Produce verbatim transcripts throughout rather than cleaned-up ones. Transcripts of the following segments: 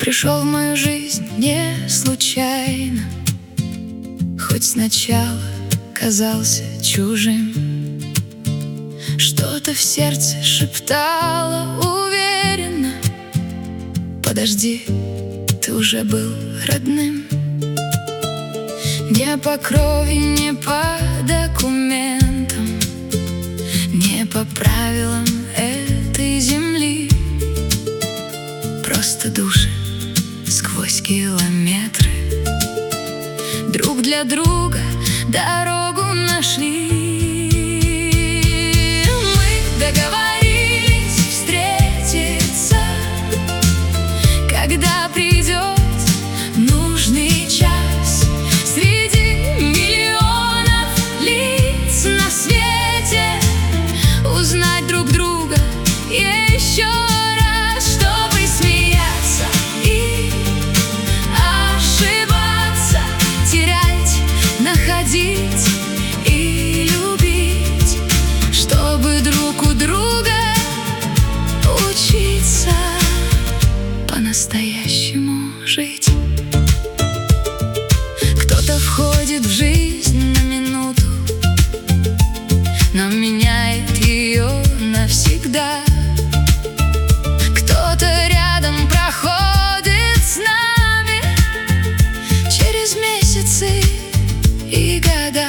пришел в мою жизнь не случайно, хоть сначала казался чужим. Что-то в сердце шептало уверенно: подожди, ты уже был родным. Не по крови, не по документам, не по правилам этой земли. Просто души сквозь километры друг для друга дорогу нашли. Мы договорились встретиться, когда придет нужный час. Среди миллионов лиц на свете узнать друг друга еще раз, чтобы смеяться и ошибаться, терять, находить и любить, чтобы друг у друга учиться по-настоящему жить. Кто-то входит в жизнь на минуту, но меняет ее навсегда. Кто-то рядом проходит с нами через месяцы и года.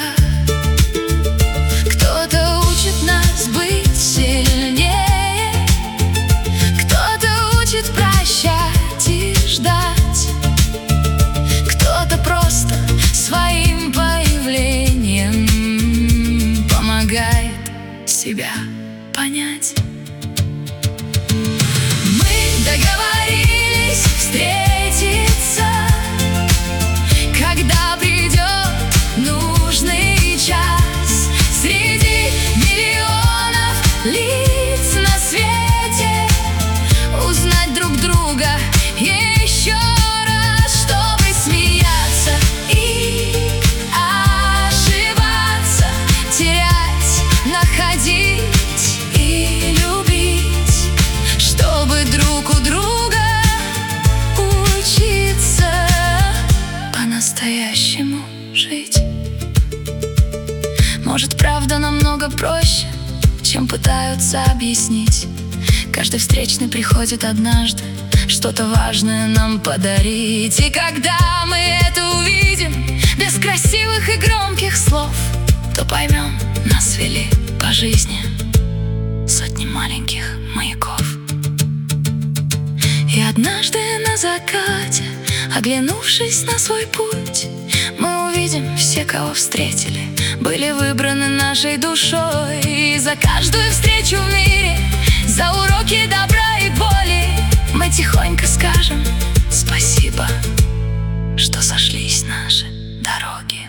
Кто-то учит нас быть сильнее, кто-то учит прощать и ждать, кто-то просто своим появлением помогает себя понять. Мы договорились встретиться, когда придет нужный час. Среди миллионов лиц на свете узнать друг друга еще раз, чтобы смеяться и ошибаться, терять, находить и любить, чтобы друг у друга учиться по-настоящему жить. Может, правда намного проще, чем пытаются объяснить. Каждый встречный приходит однажды что-то важное нам подарить. И когда мы это увидим без красивых и громких слов, то поймем, нас вели по жизни сотни маленьких маяков. И однажды на закате, оглянувшись на свой путь, мы увидим, все, кого встретили, были выбраны нашей душой. И за каждую встречу в мире, за уроки добра и боли, мы тихонько скажем спасибо, что сошлись наши дороги.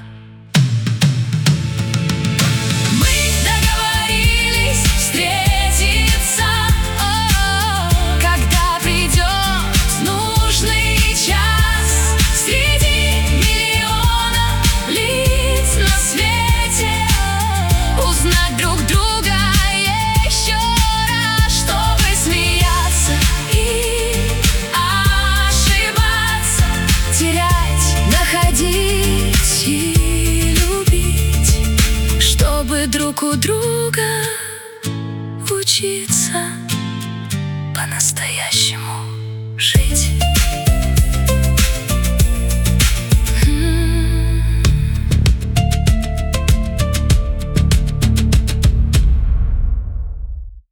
Мы договорились встретиться, когда придет нужный час. Среди миллионов лиц на свете узнать друг друга еще раз, чтобы смеяться и ошибаться, терять, находить и любить, чтобы друг у друга учиться по-настоящему.